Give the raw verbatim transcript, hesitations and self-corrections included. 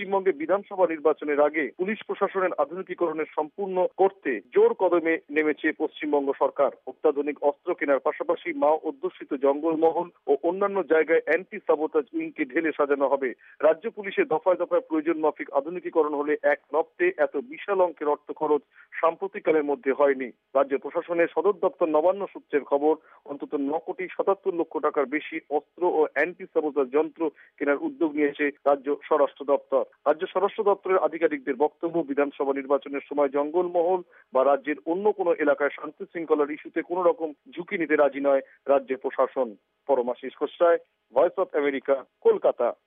পশ্চিমবঙ্গে বিধানসভা নির্বাচনের আগে পুলিশ প্রশাসনের আধুনিকীকরণের সম্পূর্ণ করতে জোর কদমে নেমেছে পশ্চিমবঙ্গ সরকার। অত্যাধুনিক অস্ত্র কেনার পাশাপাশি মাও অধ্যুষিত জঙ্গলমহল ও অন্যান্য জায়গায় অ্যান্টি সাবোটাজ উইংকে ঢেলে সাজানো হবে। রাজ্য পুলিশের দফায় দফায় প্রয়োজন মাফিক আধুনিকীকরণ হলে এক লপ্তে এত বিশাল অঙ্কের অর্থ খরচ সাম্প্রতিককালের মধ্যে হয়নি। রাজ্য প্রশাসনের সদর দপ্তর নবান্ন সূত্রের খবর, অন্তত ন কোটি সাতাত্তর লক্ষ টাকার বেশি অস্ত্র ও অ্যান্টি সাবোটাজ যন্ত্র কেনার উদ্যোগ নিয়েছে রাজ্য স্বরাষ্ট্র দপ্তর। রাজ্য স্বরাষ্ট্র দপ্তরের আধিকারিকদের বক্তব্য, বিধানসভা নির্বাচনের সময় জঙ্গলমহল বা রাজ্যের অন্য কোনো এলাকায় শান্তি শৃঙ্খলার ইস্যুতে কোনো রকম ঝুঁকি নিতে রাজি নয় রাজ্য প্রশাসন। Paramashis Khosray, voice of America, Kolkata.